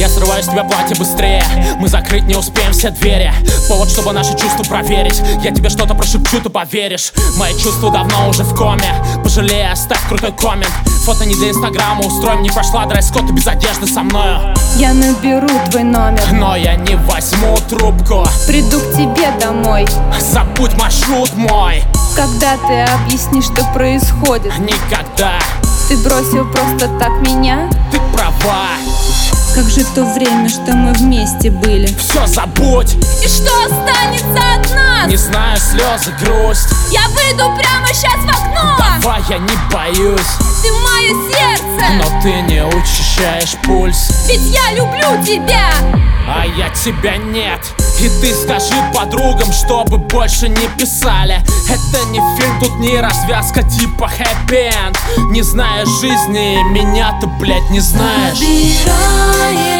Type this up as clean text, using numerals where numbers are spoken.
Я срываю с тебя платье быстрее, мы закрыть не успеем все двери. Повод, чтобы наши чувства проверить. Я тебе что-то прошепчу, ты поверишь. Мои чувства давно уже в коме. Пожалей, оставь крутой коммент. Фото не для инстаграма устроим. Не пошла дресс-код, ты без одежды со мною. Я наберу твой номер, но я не возьму трубку. Приду к тебе домой. Забудь маршрут мой. Когда ты объяснишь, что происходит? Никогда. Ты бросил просто так меня? Ты права. Как же то время, что мы вместе были? Все забудь. И что останется от нас? Не знаю, слезы, грусть. Я выйду прямо сейчас в окно. Давай, я не боюсь. Ты мое сердце, но ты не учащаешь пульс. ведь я люблю тебя, а я тебя нет. И ты скажи подругам, чтобы больше не писали. Это не фильм, тут не развязка типа хэппи-энд. Не знаешь жизни, меня ты, блядь, не знаешь.